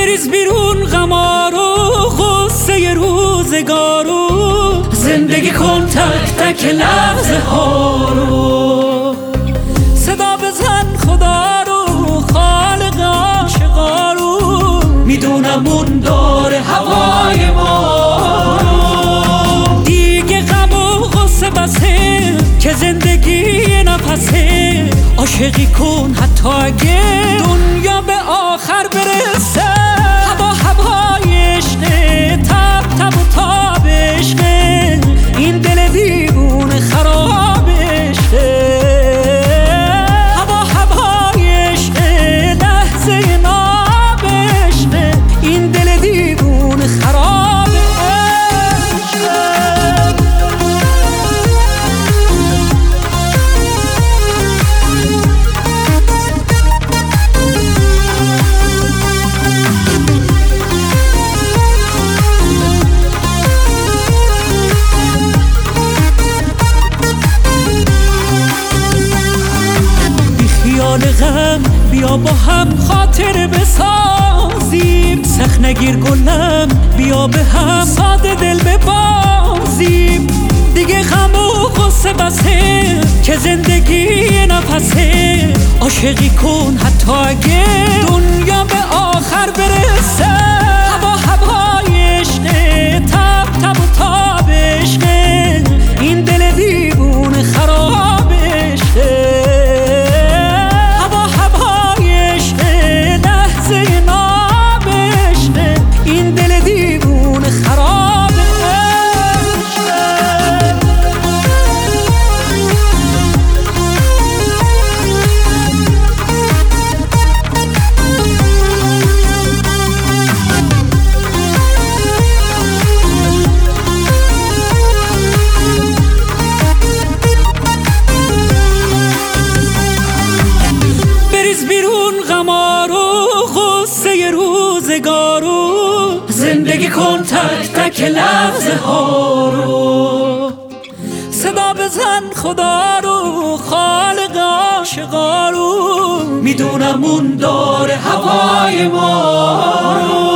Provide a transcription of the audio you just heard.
بریز بیرون غمارو غصه روزگارو، زندگی کن تک تک لحظه ها رو. صدا بزن خدا رو خالق عاشقا رو، میدونم اون داره هوای ما رو. دیگه غم و غصه بسه که زندگی نفسه، عاشقی کن حتی اگه دنیا به آخر برسه. هوا هوای عشقه، تب تب و تاب عشقه، این دل دیوونه خراب عشقه. هوا هوای عشقه، لحظه ناب عشقه، این دل دیوونه خراب عشقه. غم بیا با هم خاطر بسازیم، سخت نگیر گلم بیا به هم ساده دل ببازیم. دیگه غم و غصه بسه که زندگی نفسه، عاشقی کن حتی اگه دنیا به آخر برسه. هوا هوای عشقه، تب تب و تاب عشقه، این دل دیوونه خراب عشقه. زندگی کن تک تک لحظه ها رو. صدا بزن خدا رو خالق عاشقا رو، میدونم اون داره هوای ما رو.